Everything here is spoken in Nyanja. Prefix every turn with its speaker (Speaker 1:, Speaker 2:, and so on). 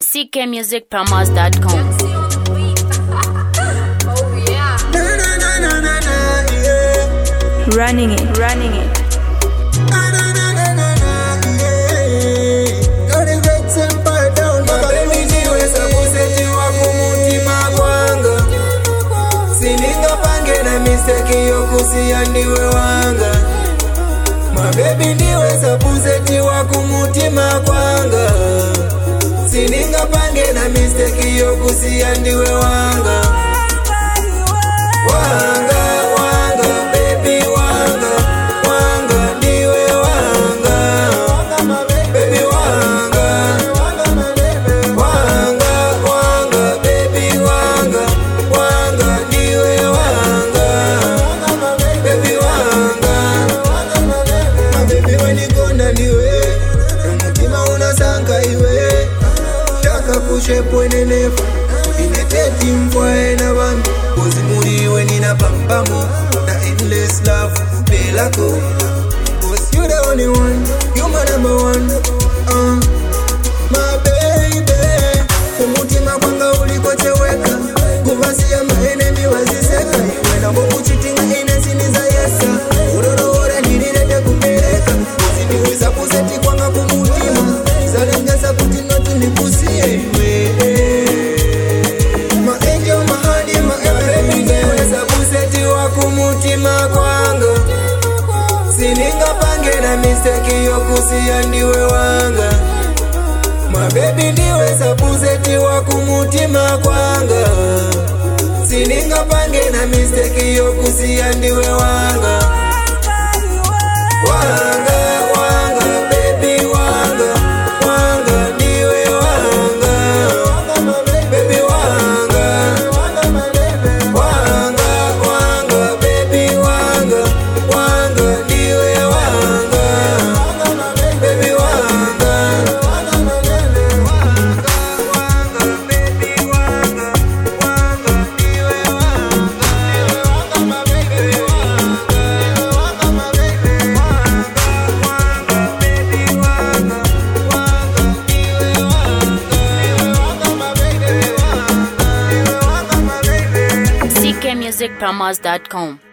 Speaker 1: ckmusicpromos.com.
Speaker 2: Running it.
Speaker 3: Mistake yokusiya ndiwe wanga My baby ndiwe sapuzeti wa kumutima kwanga Sininga pange na mistake yokusiya ndiwe wanga Wanga, wanga, baby wanga Wanga, ndiwe wanga Baby wanga Wanga, wanga, baby wanga Wanga, ndiwe wanga Baby wanga Baby wanikonda ndiwe Mutima unasanka iwe Shaka kushe pwene nefu Ineteti mfwae na bandu Kozi muriwe nina pampamo Na endless love Belako Cause you the only one You my number one My baby Umutima kwanga ulikocheweka Kuvasia maenemi waziseka Iwe na mungu chitinga inesiniza yesa Urorora nilirete kupereka Usiniweza kuseti kwanga kumutima Zalengesa kuti noti nikusie iwe My angel, my honey, my everything Niweza kuseti wa kumutima kwanga Sininga pange na mistake yokusia ndiwe wanga My baby niweza kuseti wa kumutima kwanga Sininga pange na mistake yokusia ndiwe wanga Wanga, wanga, baby wanga Wanga, ndiwe wanga Baby wanga Wanga, wanga, baby wanga Wanga, ndiwe wanga Baby wanga
Speaker 1: ckmusicpromos.com.